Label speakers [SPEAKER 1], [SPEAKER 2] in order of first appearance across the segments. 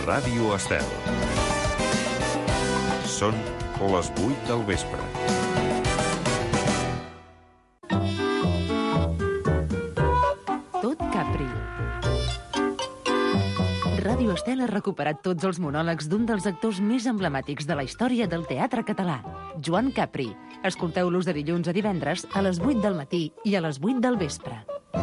[SPEAKER 1] Ràdio Estel. Són les 8 del vespre.
[SPEAKER 2] Tot Capri. Ràdio Estel ha recuperat tots els monòlegs d'un dels actors més emblemàtics de la història del teatre català, Joan Capri. Escolteu-los de dilluns a divendres a les 8 del matí i a les 8 del vespre.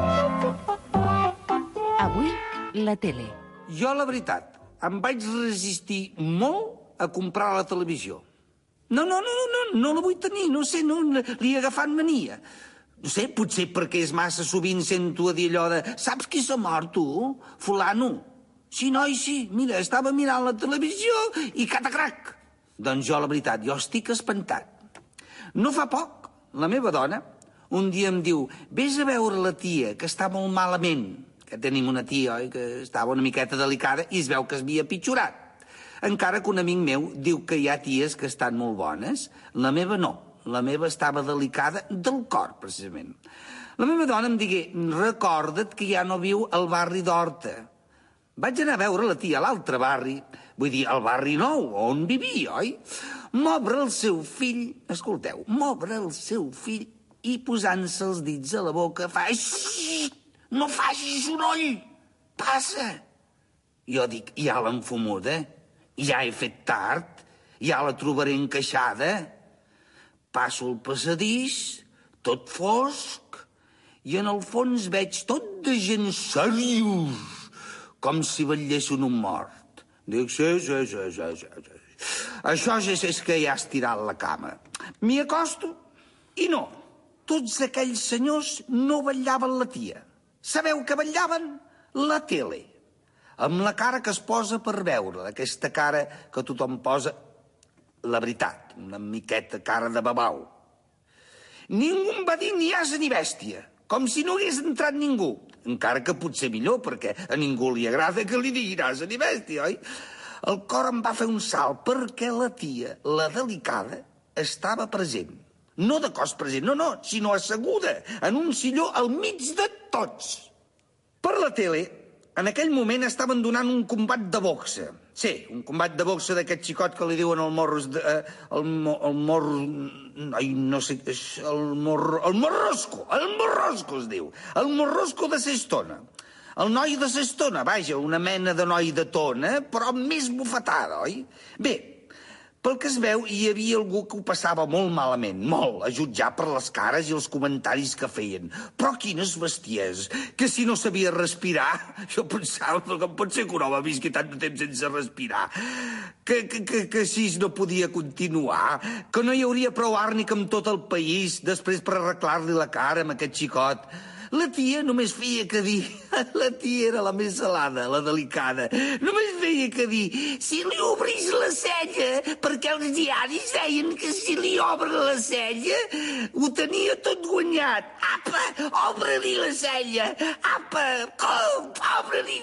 [SPEAKER 2] Avui, la tele.
[SPEAKER 3] Jo, la veritat, em vaig resistir molt a comprar la televisió. No la vull tenir, no sé, no, li he agafat mania. No sé, potser perquè és massa sovint sento a dir allò de saps qui s'ha mort, tu? Fulano. Sí, noi, sí, mira, estava mirant la televisió i catacrac. Doncs jo, la veritat, jo estic espantat. No fa poc, la meva dona, un dia em diu vés a veure la tia, que està molt malament. Que tenim una tia, oi, que estava una miqueta delicada i es veu que s'havia pitjorat. Encara que un amic meu diu que hi ha ties que estan molt bones, la meva no. La meva estava delicada del cor, precisament. La meva dona em digué, recorda't que ja no viu al barri d'Horta. Vaig anar a veure la tia a l'altre barri, vull dir, al barri nou, on vivia, oi? M'obre el seu fill, escolteu, m'obre el seu fill i posant-se els dits a la boca fa... Xxxt! No facis soroll! Passa! Jo dic, ja l'enfomuda? Ja he fet tard? Ja la trobaré encaixada? Passo el passadís, tot fosc, i en el fons veig tot de gent seriós, com si vetllessin un mort. Dic, sí. Això ja és que ja has tirat la cama. M'hi acosto i no. Tots aquells senyors no vetllaven la tia. Sabeu què vetllaven? La tele. Amb la cara que es posa per veure, aquesta cara que tothom posa, la veritat, una miqueta cara de babau. Ningú em va dir ni asa ni bèstia, com si no hagués entrat ningú. Encara que potser millor, perquè a ningú li agrada que li diguin asa ni bèstia, oi? El cor em va fer un salt perquè la tia, la delicada, estava present. No de cos present, no, sinó asseguda en un silló al mig de tots. Per la tele, en aquell moment estaven donant un combat de boxa. Sí, un combat de boxa d'aquest xicot que li diuen el morrosco. El morrosco es diu. El morrosco de Sestona. El noi de Sestona, vaja, una mena de noi de tona, però més bufetada, oi? Bé, pel que es veu, hi havia algú que ho passava molt malament, molt, a jutjar per les cares i els comentaris que feien. Però quines besties, que si no sabia respirar, jo pensava que pot ser que un home visqui tant de temps sense respirar, que així no podia continuar, que no hi hauria prou àrnic amb tot el país després per arreglar-li la cara amb aquest xicot. La tia només feia que dir... La tia era la més salada, la delicada. Només feia que dir... Si li obris la cella, perquè els diaris deien que si li obre la cella, ho tenia tot guanyat. Apa, obre-li la cella. Apa, obre-li.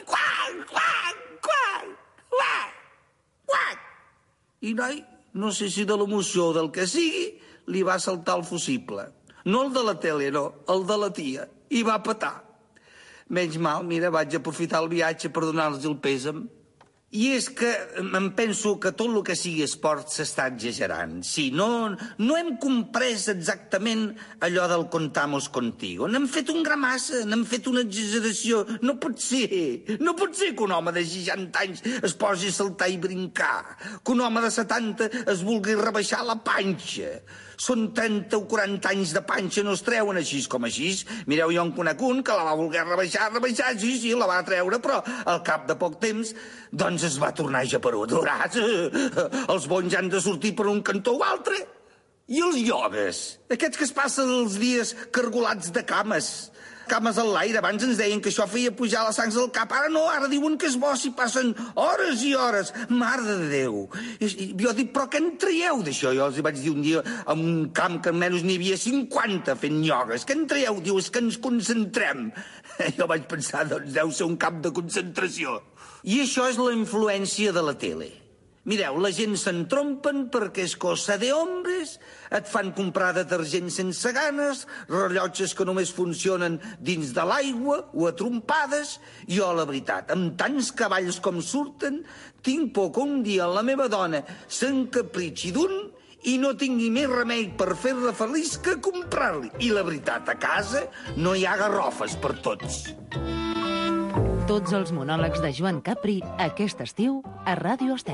[SPEAKER 3] Quac. I noi, no sé si de l'emoció o del que sigui, li va saltar el fusible. No el de la tele, no, el de la tia. I va petar. Menys mal, mira, vaig aprofitar el viatge per donar-los el pèsam. I és que em penso que tot el que sigui esport s'està exagerant. Sí, no hem comprès exactament allò del contamos contigo. N'hem fet un gramassa, n'hem fet una exageració. No pot ser que un home de 60 anys es posi a saltar i brincar. Que un home de 70 es vulgui rebaixar la panxa. Són 30 o 40 anys de panxa, no es treuen així com així. Mireu, jo en conec un que la va voler rebaixar, sí, la va treure, però al cap de poc temps, doncs es va tornar japerut. Veuràs, els bons han de sortir per un cantó o altre. I els iogues, aquests que es passen els dies cargolats de cames al l'aire, abans ens deien que això feia pujar les sangs al cap, ara no, ara diuen que és bo si passen hores i hores, mare de Déu. Jo dic, però què en traieu d'això? Jo els vaig dir un dia en un camp que almenys n'hi havia 50 fent iogues, què en traieu? Diu, és que ens concentrem. Jo vaig pensar, doncs deu ser un camp de concentració. I això és la influència de la tele. Mireu, la gent s'entrompen perquè és cosa de hombres, et fan comprar detergent sense ganes, rellotges que només funcionen dins de l'aigua o a trompades. Jo, la veritat, amb tants cavalls com surten, tinc por que un dia la meva dona s'encapritxi d'un i no tingui més remei per fer-la feliç que comprar-li. I la veritat, a casa no hi ha garrofes per tots.
[SPEAKER 2] Tots els monòlegs de Joan Capri aquest estiu a Ràdio Estel.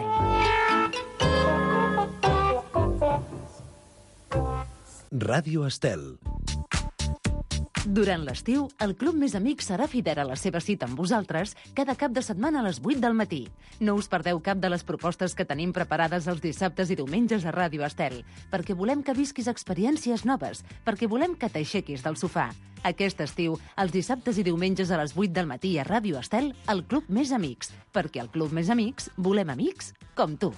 [SPEAKER 4] Ràdio Estel.
[SPEAKER 2] Durant l'estiu, el Club Més Amics serà fidel a la seva cita amb vosaltres cada cap de setmana a les 8 del matí. No us perdeu cap de les propostes que tenim preparades els dissabtes i diumenges a Ràdio Estel, perquè volem que visquis experiències noves, perquè volem que t'aixequis del sofà. Aquest estiu, els dissabtes i diumenges a les 8 del matí a Ràdio Estel, el Club Més Amics, perquè al Club Més Amics volem amics com tu.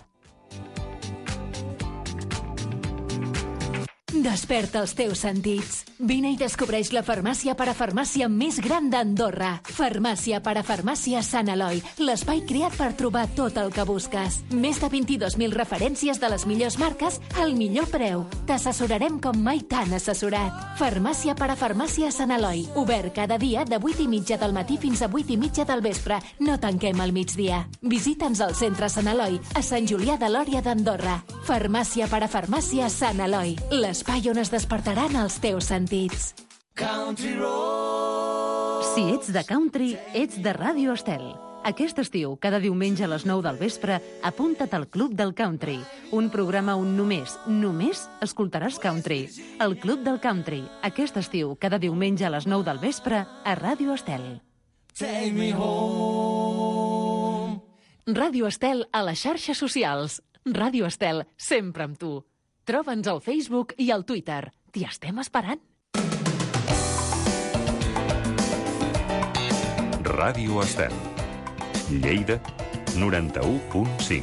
[SPEAKER 5] Desperta els teus sentits. Vine i descobreix la farmàcia parafarmàcia més gran d'Andorra. Farmàcia parafarmàcia Sant Eloi, l'espai creat per trobar tot el que busques. Més de 22.000 referències de les millors marques al millor preu. T'assessorarem com mai t'han assessorat. Farmàcia parafarmàcia Sant Eloi, obert cada dia de 8:30 del matí fins a 8:30 del vespre. No tanquem al migdia. Visita'ns al centre Sant Eloi, a Sant Julià de Lòria d'Andorra. Farmàcia parafarmàcia Sant Eloi, l'espai on es despertaran els teus sentits.
[SPEAKER 2] Si ets de country, ets de Ràdio Estel. Aquest estiu, cada diumenge a les 9 del vespre, apunta't al Club del Country, un programa on només escoltaràs country. El Club del Country, aquest estiu, cada diumenge a les 9 del vespre, a Ràdio Estel.
[SPEAKER 6] Take me home.
[SPEAKER 2] Ràdio Estel a les xarxes socials. Ràdio Estel, sempre amb tu. Troba'ns al Facebook i al Twitter. T'hi estem esperant.
[SPEAKER 1] Ràdio Estel. Lleida, 91.5.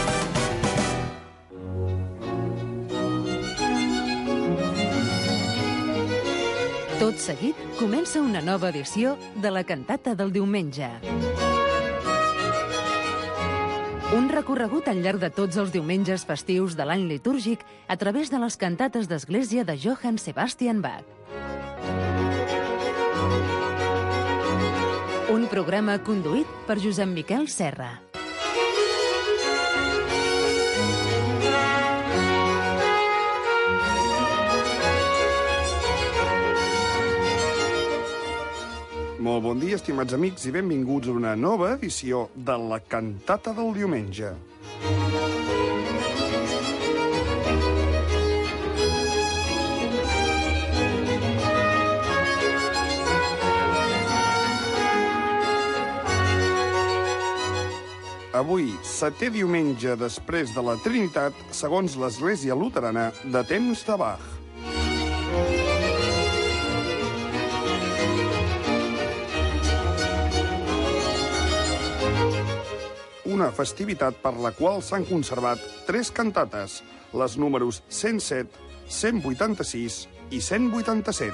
[SPEAKER 2] Tot seguit comença una nova edició de la cantata del diumenge. Un recorregut al llarg de tots els diumenges festius de l'any litúrgic a través de les cantates d'església de Johann Sebastian Bach. Un programa conduït per Josep Miquel Serra.
[SPEAKER 7] Molt bon dia, estimats amics, i benvinguts a una nova edició de la cantata del diumenge. Avui, 7è diumenge després de la Trinitat, segons l'Església Luterana, de temps de Bach. Una festivitat per la qual s'han conservat 3 cantates, les números 107, 186 i 187.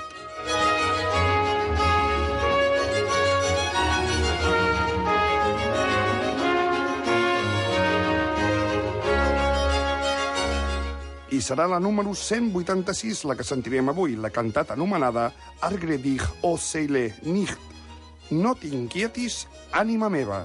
[SPEAKER 7] I serà la número 186 la que sentirem avui, la cantata anomenada Ärgre dich, o Seele, nicht. No t'inquietis, ànima meva.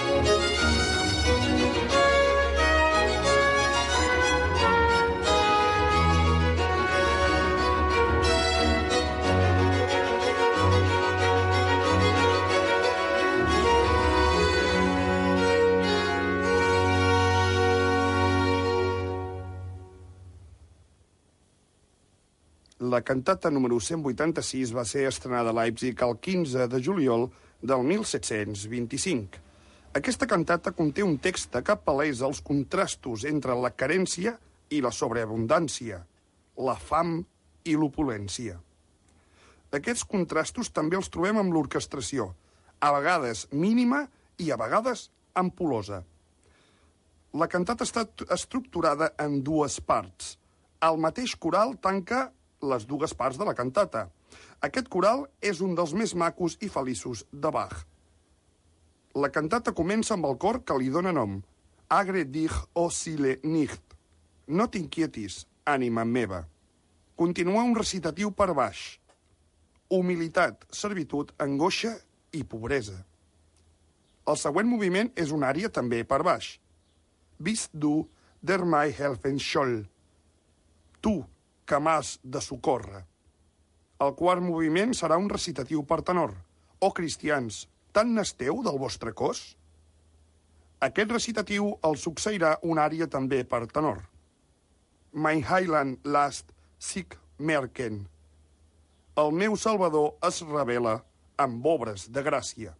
[SPEAKER 7] La cantata número 186 va ser estrenada a Leipzig el 15 de juliol del 1725. Aquesta cantata conté un text que palesa els contrastos entre la carència i la sobreabundància, la fam i l'opulència. Aquests contrastos també els trobem amb l'orquestració, a vegades mínima i a vegades ampulosa. La cantata està estructurada en 2 parts. El mateix coral tanca les 2 parts de la cantata. Aquest coral és un dels més macos i feliços de Bach. La cantata comença amb el cor que li dóna nom, Agre dich oscille nicht. No t'inquietis, ànima meva. Continua un recitatiu per baix. Humilitat, servitud, angoixa i pobresa. El següent moviment és una ària també per baix. Bist du der mij helfen soll. Tu, que m'has de socórrer. El quart moviment serà un recitatiu per tenor. Oh, cristians, tant n'esteu del vostre cos? Aquest recitatiu el succeirà una ària també per tenor. Mein Heiland lasst sich merken. El meu Salvador es revela amb obres de gràcia.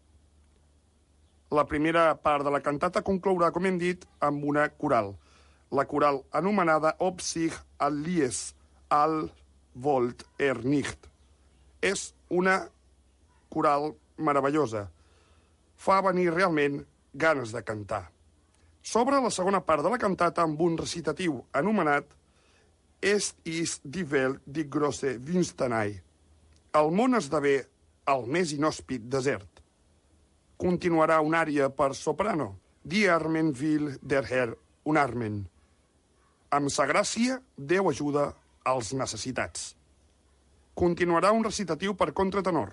[SPEAKER 7] La primera part de la cantata conclourà, com hem dit, amb una coral. La coral anomenada Ob sich alles all wollt nicht. És una coral meravellosa. Fa venir realment ganes de cantar. S'obre la segona part de la cantata amb un recitatiu anomenat Es ist die Welt die große Wüstenei. El món esdevé el més inhòspit desert. Continuarà una ària per soprano. Die Armen will der Herr unarmen. Amb sa gràcia, Déu ajuda als necessitats. Continuarà un recitatiu per contratenor.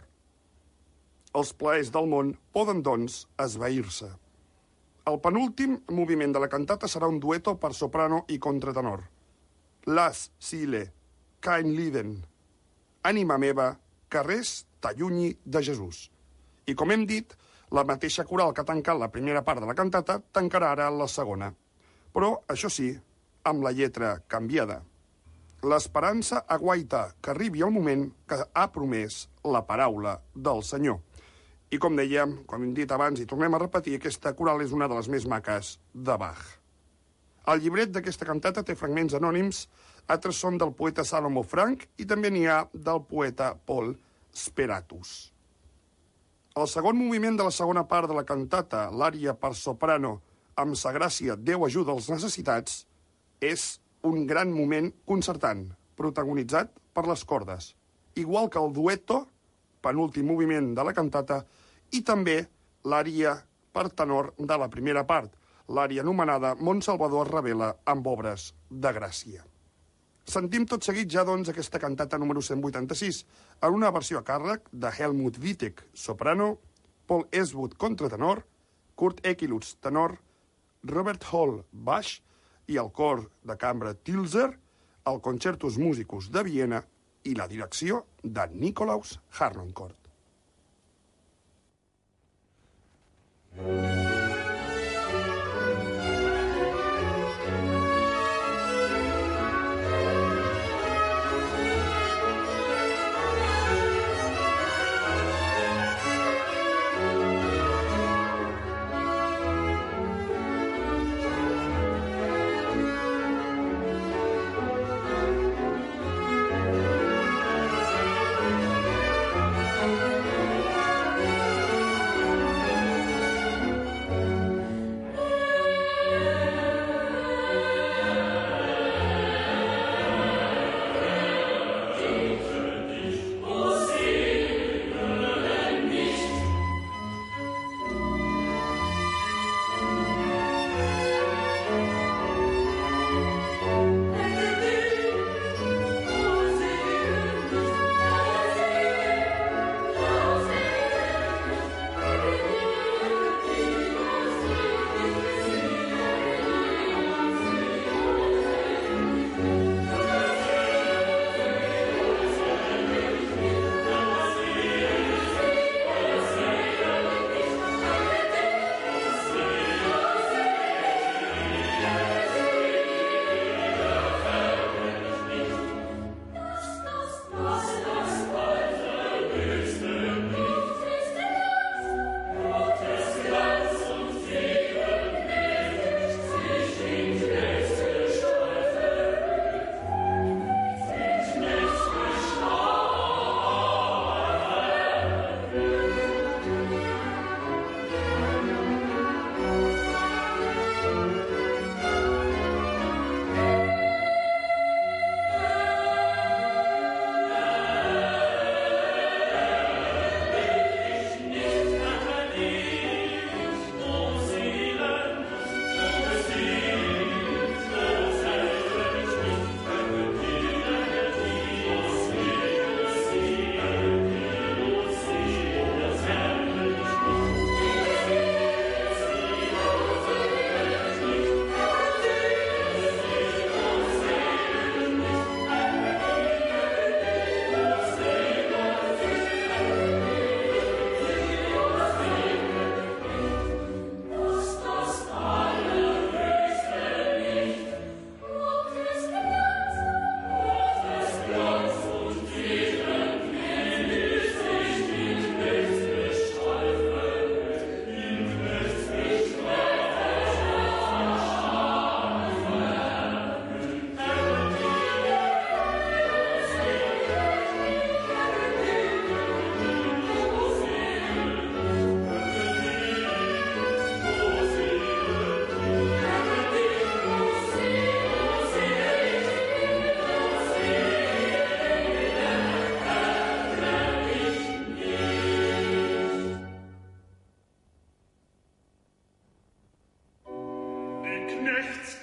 [SPEAKER 7] Els plaers del món poden, doncs, esvair-se. El penúltim moviment de la cantata serà un dueto per soprano i contratenor. Lass Sile, kein Lieden. Ànima meva, que res t'allunyi de Jesús. I com hem dit, la mateixa coral que ha tancat la primera part de la cantata tancarà ara la segona. Però, això sí, amb la lletra canviada. L'esperança aguaita que arribi el moment que ha promès la paraula del Senyor. I com dèiem, com hem dit abans i tornem a repetir, aquesta coral és una de les més maques de Bach. El llibret d'aquesta cantata té fragments anònims, altres són del poeta Salomo Frank i també n'hi ha del poeta Paul Speratus. El segon moviment de la segona part de la cantata, l'ària per soprano, amb sa gràcia Déu ajuda els necessitats, és un gran moment concertant, protagonitzat per les cordes, igual que el dueto, penúltim moviment de la cantata, i també l'ària per tenor de la primera part, l'ària anomenada Mon Salvador es revela amb obres de gràcia. Sentim tot seguit ja, doncs, aquesta cantata número 186, en una versió a càrrec de Helmut Wittek, soprano, Paul Eastwood, contratenor, Kurt Ekilutz, tenor, Robert Hall, baix, i el cor de cambra Tilzer, el Concertus Musicus de Viena i la direcció de Nikolaus Harnoncourt.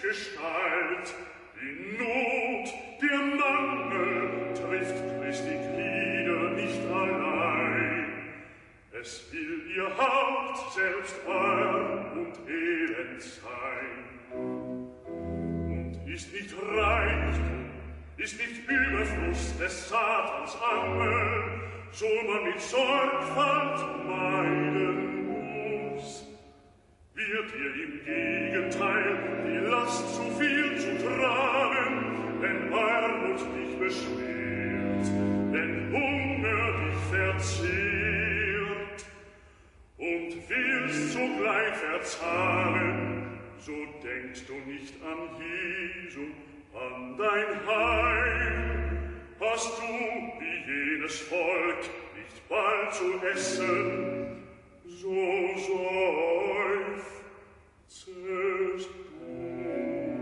[SPEAKER 6] Gestalt. Die Not, der Mangel trifft Christi Glieder nicht allein. Es will ihr Haupt selbst arm und elend sein. Und ist nicht Reichtum, ist nicht Überfluss des Satans Angel, so man mit Sorgfalt meiden muss. Wird ihr im Gegenteil die Last zu viel zu tragen, wenn Armut dich beschwert, wenn Hunger dich verzehrt, und willst sogleich verzahlen, so denkst du nicht an Jesu, an dein Heil. Hast du, wie jenes Volk, nicht bald zu essen, so seufzest du.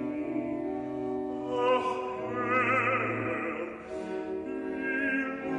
[SPEAKER 6] Ach, Herr, wie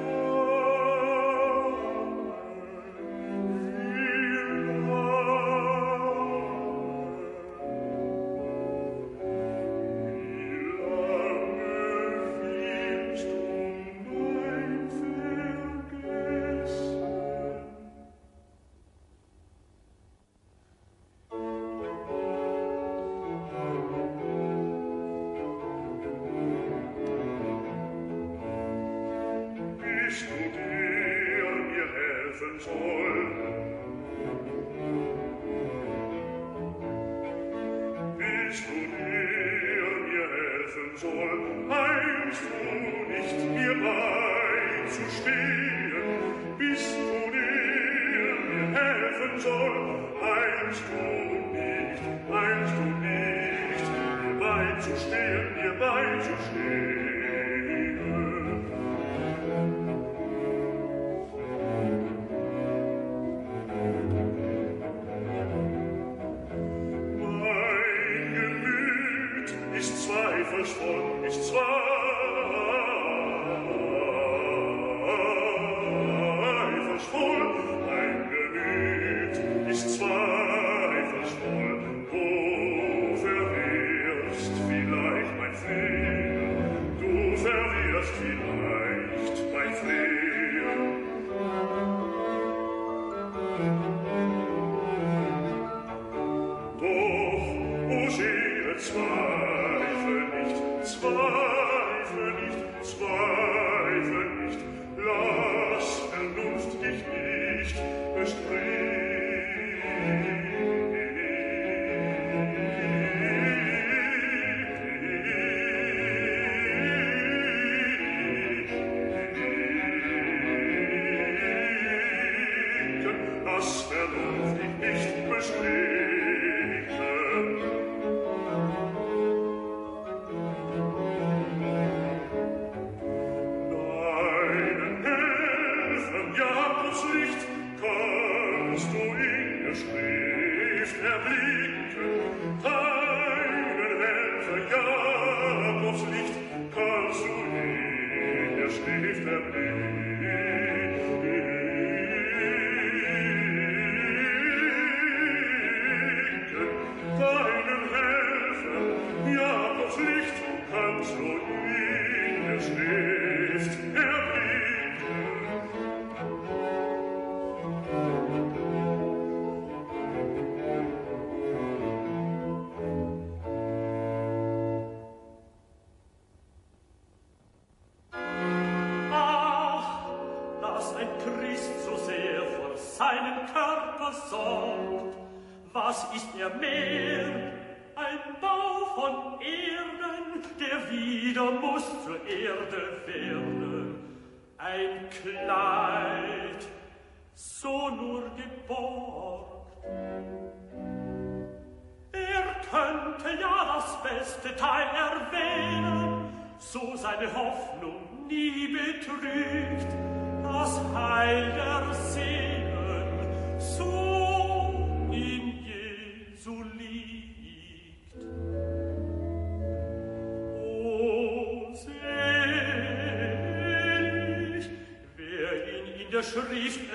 [SPEAKER 8] Schrift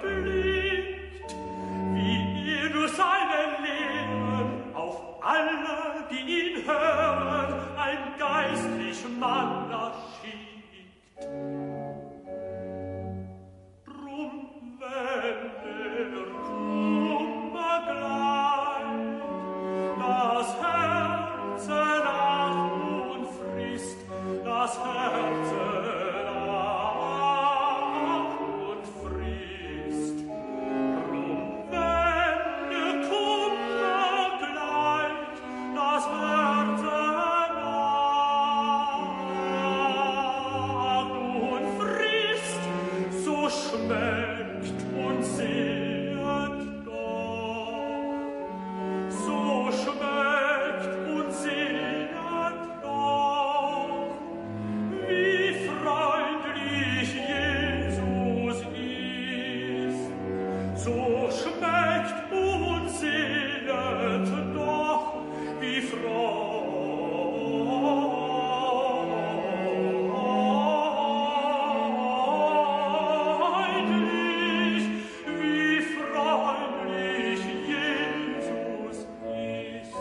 [SPEAKER 8] erblickt, wie er durch seine Lehren auf alle, die ihn hören,
[SPEAKER 6] schmeckt und sinnet doch wie freundlich Jesus ist.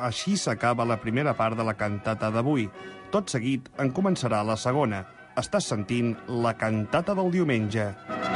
[SPEAKER 7] Així s'acaba la primera part de la cantata d'avui. Tot seguit en començarà la segona. Estàs sentint la cantata del diumenge.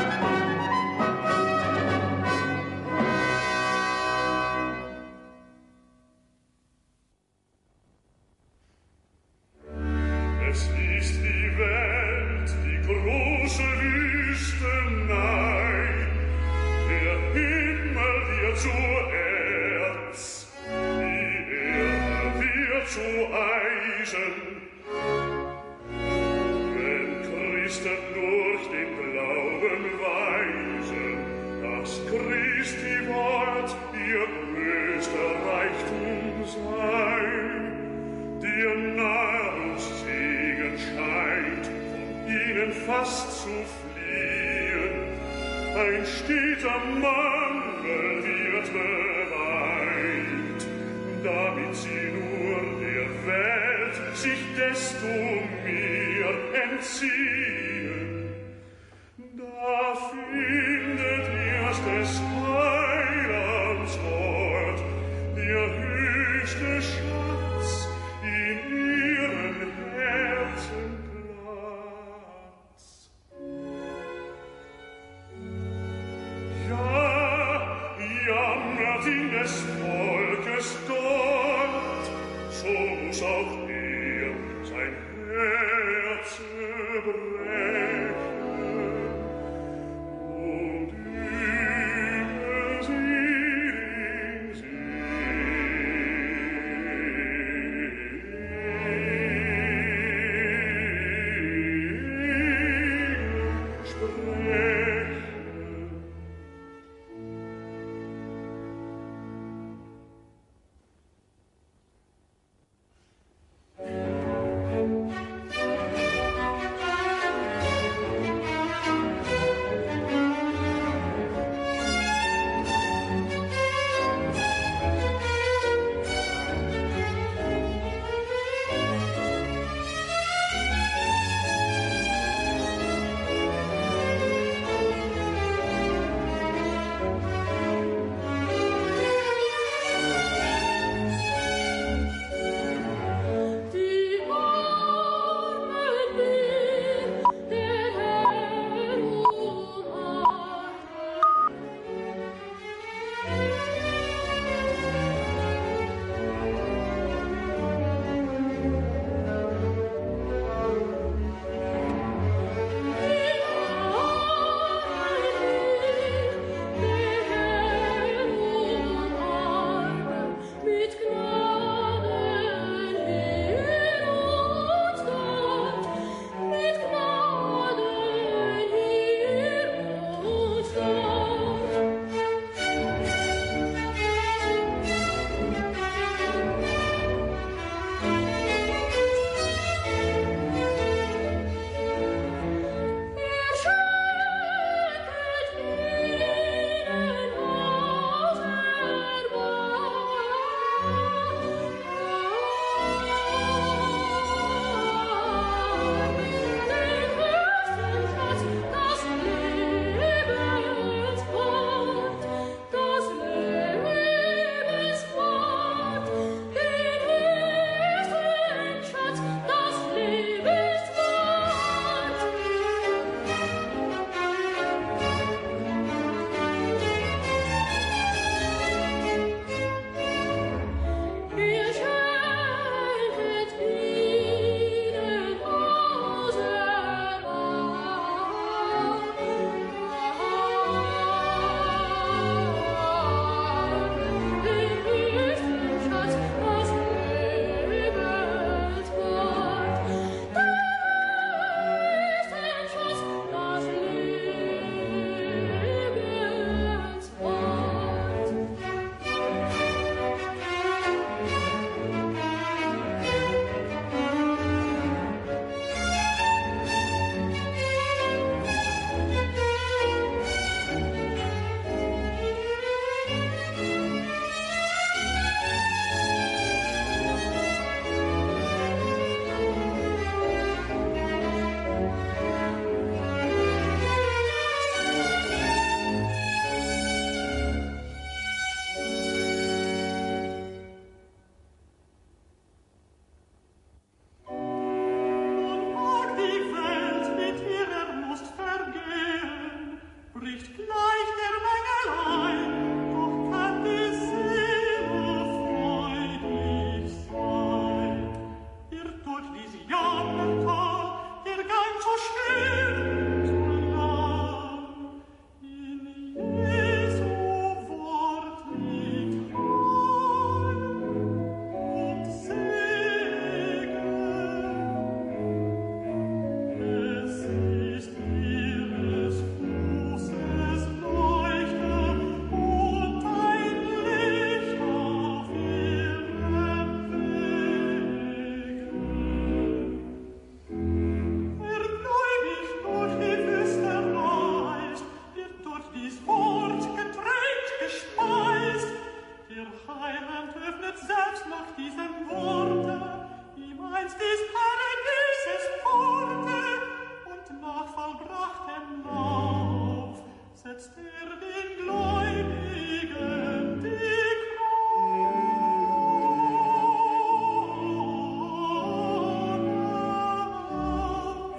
[SPEAKER 6] Fast zu fliehen, ein steter Mangel wird bereit, damit sie nur der Welt sich desto mehr entziehen. Da findet erst des Heilands Ort der höchste Schatz in ihren Herzen. In des Volkes Gott, so muss auch sein Herz brechen. Und über sie sprechen. bricht gleich der Mängelei, doch kann die Seele freudig sein. Ihr tut dies Jammertal, ihr Gang so schwer, so lang, in Jesu Wort liegt Heil und Segen. Es ist ihres Fußes Leuchte und ein Licht auf ihrem Wege. Wer gläubig durch die Wüste reist, wird durch dies Wort getränkt, gespeist. Der Heiland öffnet selbst nach diesem Worte ihm einst des Paradieses Pforte, und nach vollbrachtem Lauf setzt den Gläubigen die Krone auf.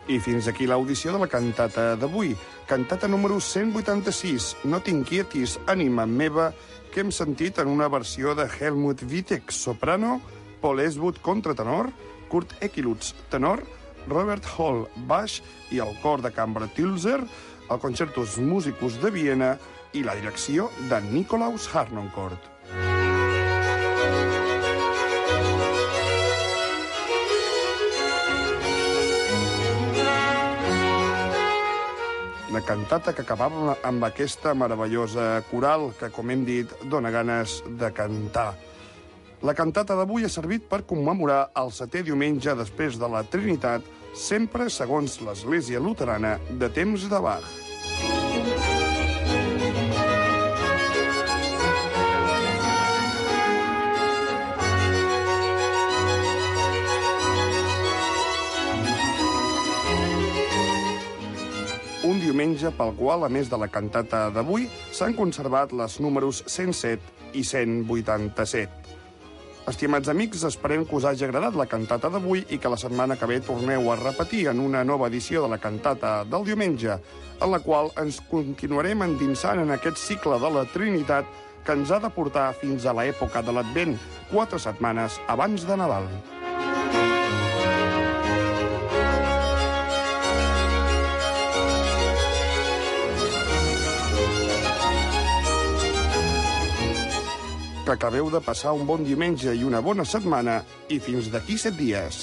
[SPEAKER 7] I fins aquí l'audició de la cantata d'avui. Cantata número 186, No t'inquietis, ànima meva, que hem sentit en una versió de Helmut Wittek, soprano, Paul Eastwood, contratenor, Kurt Ekilutz, tenor, Robert Hall, baix, i el cor de cambra Tilzer, el Concertus Musicus de Viena i la direcció de Nikolaus Harnoncourt. La cantata que acabava amb aquesta meravellosa coral que, com hem dit, dona ganes de cantar. La cantata d'avui ha servit per commemorar el 7è diumenge després de la Trinitat, sempre segons l'Església Luterana de temps de Bach. Un diumenge pel qual, a més de la cantata d'avui, s'han conservat les números 107 i 187. Estimats amics, esperem que us hagi agradat la cantata d'avui i que la setmana que ve torneu a repetir en una nova edició de la cantata del diumenge, en la qual ens continuarem endinsant en aquest cicle de la Trinitat que ens ha de portar fins a l'època de l'Advent, 4 setmanes abans de Nadal. Que acabeu de passar un bon diumenge i una bona setmana, i fins d'aquí 7 dies.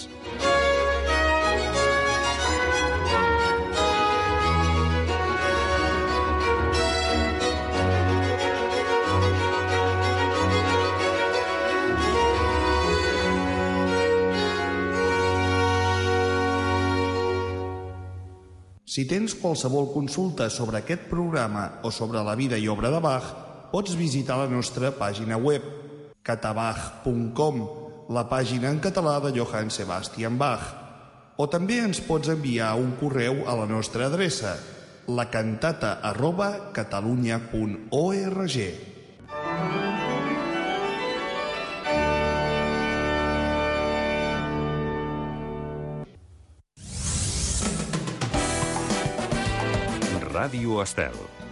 [SPEAKER 7] Si tens qualsevol consulta sobre aquest programa o sobre la vida i obra de Bach, pots visitar la nostra pàgina web, catabach.com, la pàgina en català de Johann Sebastian Bach. O també ens pots enviar un correu a la nostra adreça, lacantata@catalunya.org.
[SPEAKER 1] Ràdio Estel.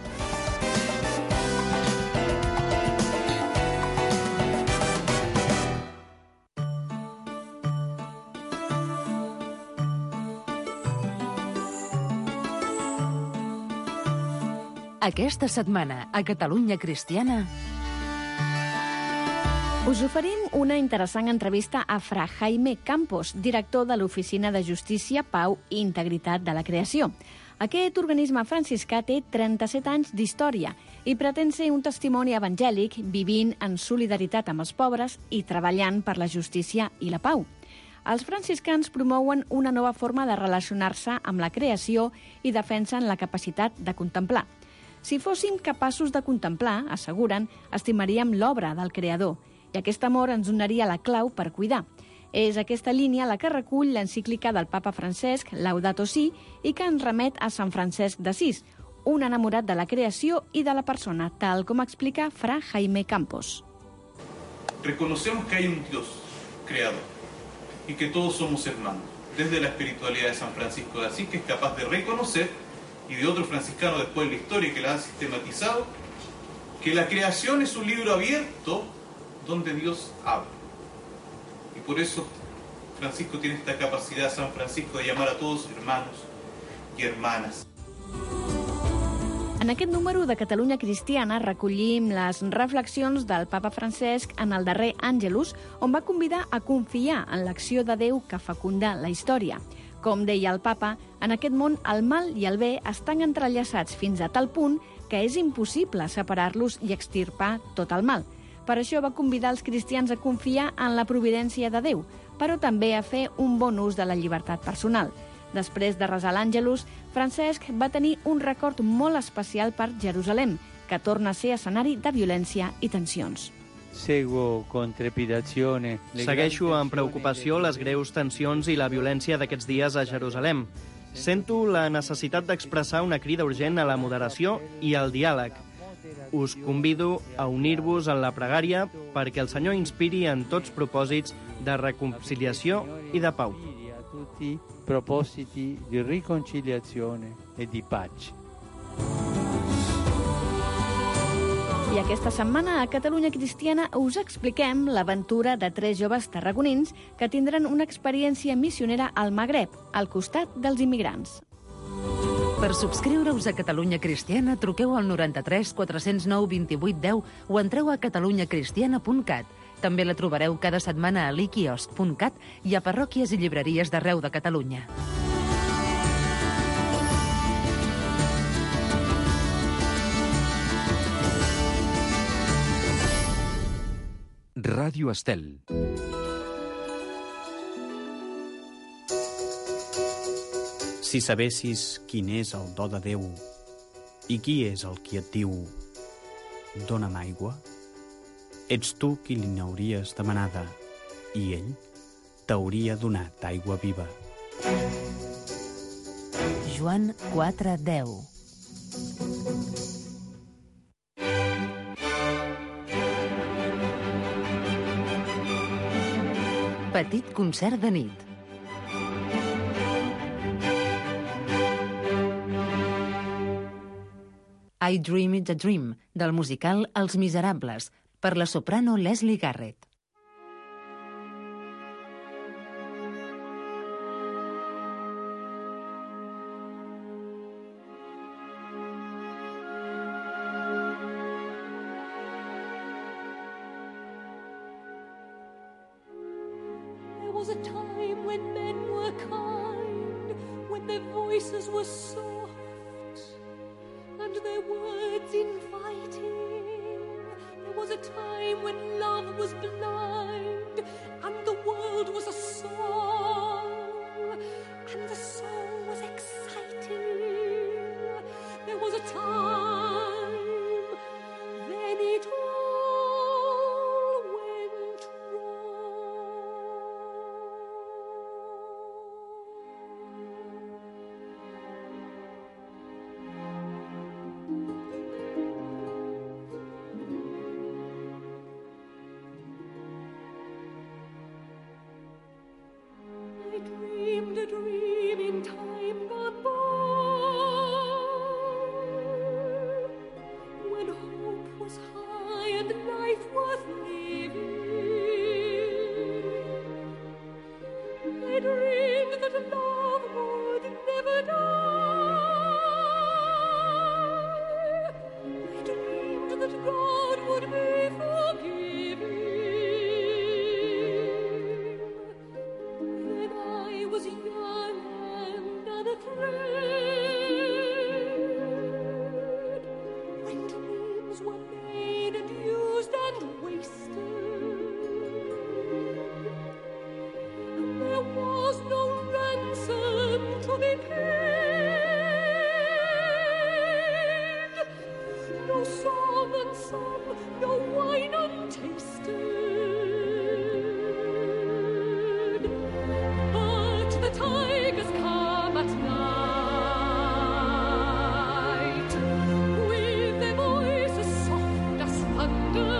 [SPEAKER 2] Aquesta setmana, a Catalunya Cristiana...
[SPEAKER 9] Us oferim una interessant entrevista a Fra Jaime Campos, director de l'Oficina de Justícia, Pau i Integritat de la Creació. Aquest organisme franciscà té 37 anys d'història i pretén ser un testimoni evangèlic vivint en solidaritat amb els pobres i treballant per la justícia i la pau. Els franciscans promouen una nova forma de relacionar-se amb la creació i defensen la capacitat de contemplar. Si fóssim capaços de contemplar, asseguren, estimaríem l'obra del Creador, i aquest amor ens donaria la clau per cuidar. És aquesta línia la que recull l'encíclica del papa Francesc, Laudato Si, i que ens remet a Sant Francesc d'Assís, un enamorat de la creació i de la persona, tal com explica Fra Jaime Campos.
[SPEAKER 10] Reconocemos que hay un Dios creador y que todos somos hermanos, desde la espiritualidad de San Francisco de Asís, que es capaz de reconocer, y de otro franciscano después de la historia que la ha sistematizado, que la creación es un libro abierto donde Dios habla. Y por eso Francisco tiene esta capacidad, San Francisco, de llamar a todos hermanos y hermanas.
[SPEAKER 9] En aquest número de Catalunya Cristiana recollim les reflexions del papa Francesc en el darrer Àngelus, on va convidar a confiar en l'acció de Déu que fecunda la història. Com deia el papa, en aquest món el mal i el bé estan entrellaçats fins a tal punt que és impossible separar-los i extirpar tot el mal. Per això va convidar els cristians a confiar en la providència de Déu, però també a fer un bon ús de la llibertat personal. Després de resar l'Àngelus, Francesc va tenir un record molt especial per Jerusalem, que torna a ser escenari de violència i tensions.
[SPEAKER 11] Segueixo amb preocupació les greus tensions i la violència d'aquests dies a Jerusalem. Sento la necessitat d'expressar una crida urgent a la moderació i al diàleg. Us convido a unir-vos en la pregària perquè el Senyor inspiri en tots propòsits de reconciliació i de pau.
[SPEAKER 12] tutti propositi di riconciliazione e di pace.
[SPEAKER 9] I aquesta setmana a Catalunya Cristiana us expliquem l'aventura de 3 joves tarragonins que tindran una experiència missionera al Magreb, al costat dels immigrants.
[SPEAKER 2] Per subscriure-us a Catalunya Cristiana, truqueu al 93 409 28 10 o entreu a catalunyacristiana.cat. També la trobareu cada setmana a liquiosc.cat i a parròquies i llibreries d'arreu de Catalunya.
[SPEAKER 1] Ràdio Estel.
[SPEAKER 13] Si sabessis quin és el do de Déu i qui és el qui et diu «Dóna'm aigua», ets tu qui li n'hauries demanada i ell t'hauria donat aigua viva.
[SPEAKER 2] Joan 4:10. Petit concert de nit. I Dream It's a Dream, del musical Els Miserables, per la soprano Leslie Garrett.
[SPEAKER 6] There was a time when men were kind, when their voices were soft, and their words inviting. There was a time when love was blind, and the world was a song, and the song was exciting. There was a time, then it all went I dreamed a dream in time gone by, when hope was high and life worth living. I dreamed that love would never die. I dreamed that God would be forgiving. Then I was young and unafraid, when dreams were made and used and wasted, and there was no ransom to be paid, no song unsung, no wine untasted. But the tigers come at night, with their voices soft as thunder,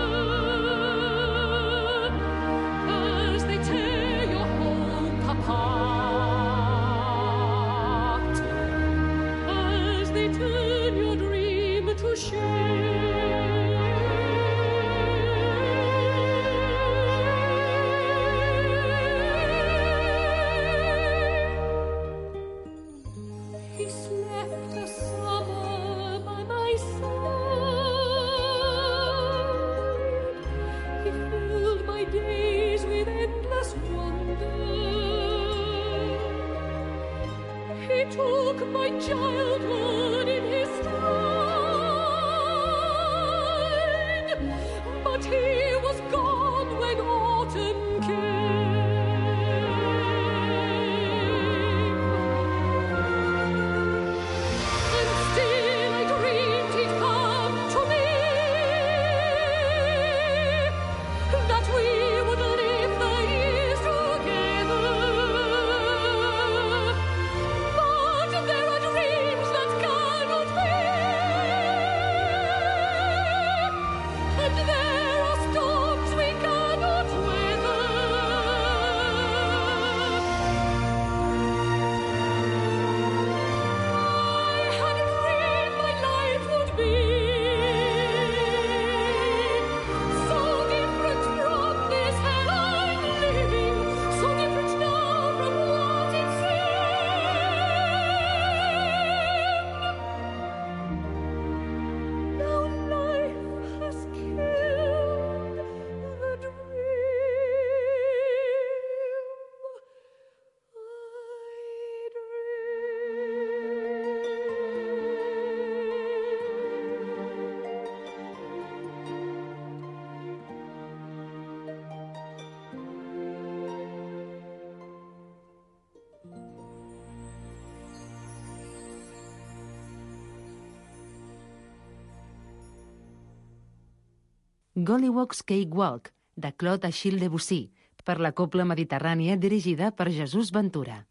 [SPEAKER 6] as they tear your hope apart, as they turn your dream to shame. He slept a summer by my side. He filled my days with endless wonder. He took my childhood in his stride, but he was gone when autumn came. And still I dreamed he'd come to me, that we would live the years together. But there are dreams that cannot be, and there are
[SPEAKER 2] Gollywog's Cakewalk, de Claude Achille Debussy, per la Cobla Mediterrània dirigida per Jesús Ventura.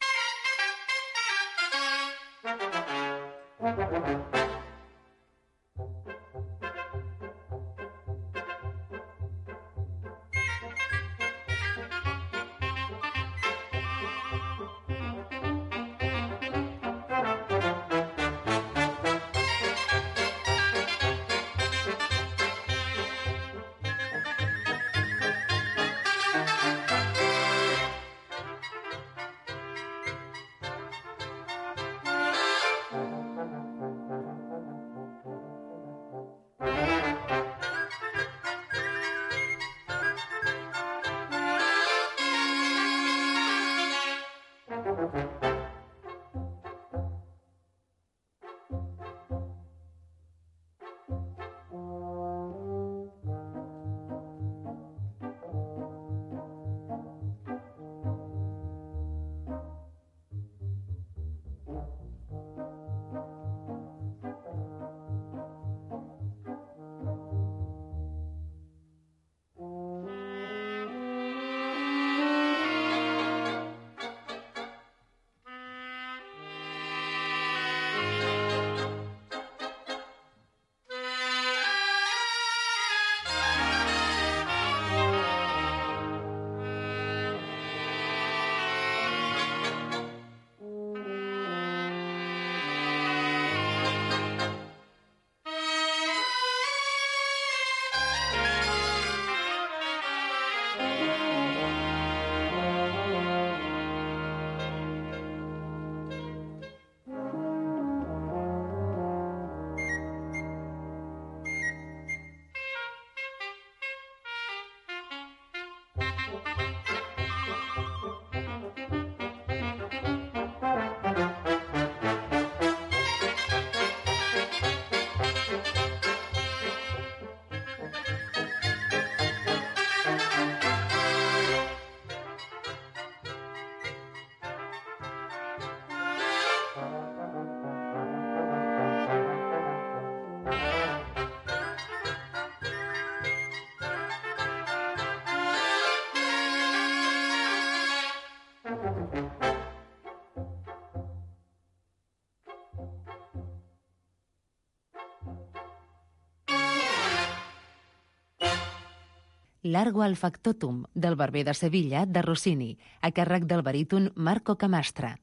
[SPEAKER 2] Largo al factotum, del Barber de Sevilla, de Rossini, a càrrec del baríton Marco Camastra.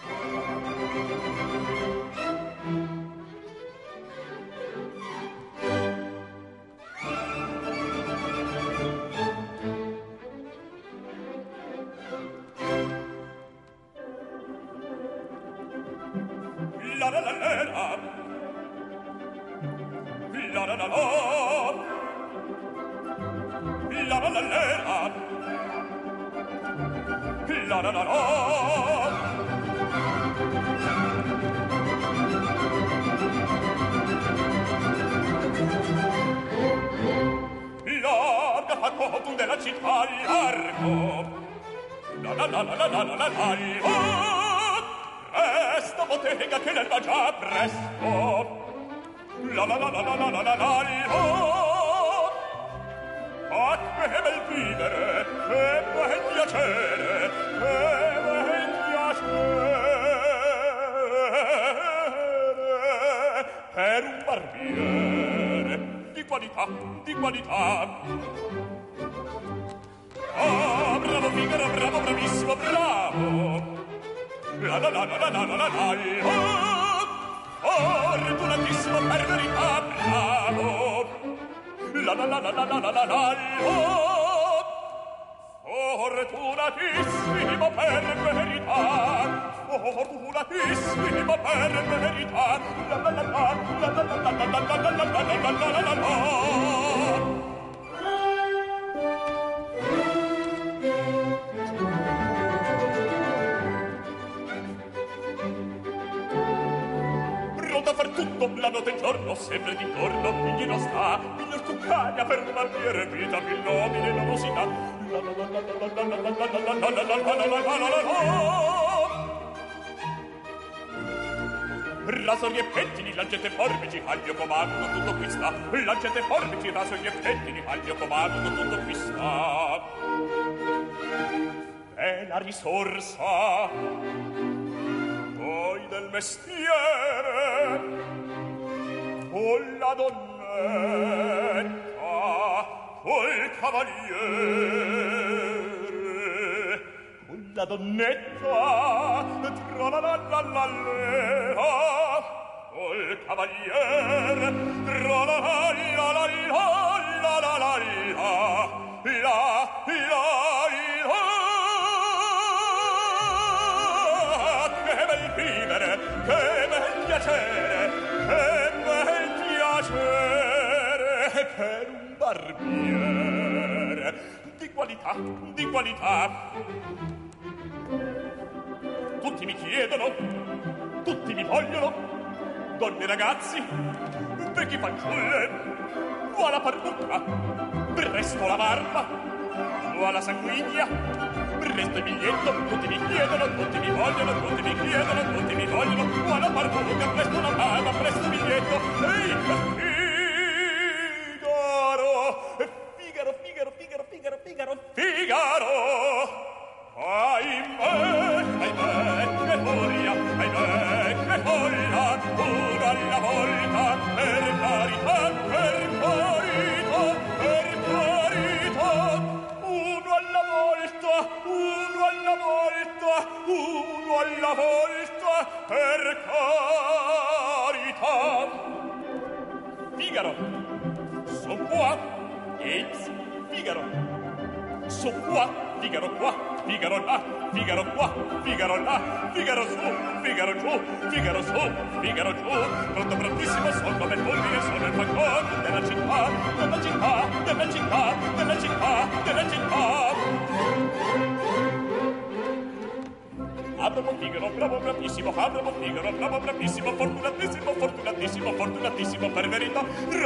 [SPEAKER 8] La notte e giorno, sempre d'intorno, quindi non sta, miglior cuccaglia per un barbiere, vita più nobile l'amosità. rasori e pettini, lancette forbici, al mio comando tutto qui sta. Lancette forbici, rasori e pettini, al mio comando tutto qui sta. È la risorsa poi del mestiere con la donnetta, col cavaliere. La donnetta tra-la-la-la-la-la, col cavaliere tra-la-la-la-la-la-la-la-la. Che bel vivere, che bel piacere, che bel piacere per un barbiere di qualità, di qualità. Tutti mi chiedono, tutti mi vogliono, donne e ragazzi, vecchi fanciulle, vuoi la parrucca, presto la barba, vuoi la sanguigna, presto il biglietto, tutti mi chiedono, tutti mi vogliono, tutti mi chiedono, tutti mi vogliono, vuoi la parrucca, presto la barba, presto il biglietto, ehi, Figaro, Figaro, Figaro, Figaro, Figaro, Figaro! Ahimè, che furia, ahimè, che folla, uno alla volta, per carità, per carità, per carità, uno alla volta, uno alla volta, uno alla volta, per carità. Figaro, son qua, it's Figaro, son qua, Figaro qua, Figaro là, Figaro qua, Figaro là, Figaro su, Figaro giù, Figaro su, Figaro giù. Pronto, prontissimo, sono come il fulmine, sono il falcone della città, della città, della città, della città, della città. Abramo Figaro, bravo, bravissimo, Abramo Figaro, bravo, bravissimo, fortunatissimo, fortunatissimo, fortunatissimo, per verità.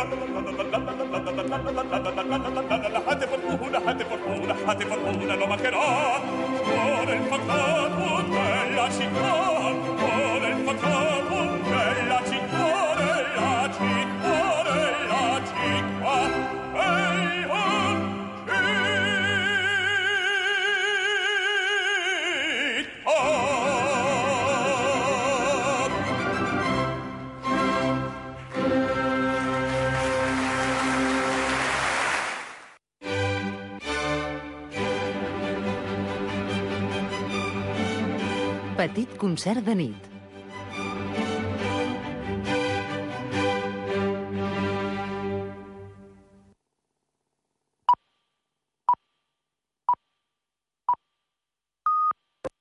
[SPEAKER 8] Ate fortuna, non mancherà. Con il faccato della città, con il faccato della città, della città, della città. Ehi,
[SPEAKER 2] Petit concert de nit.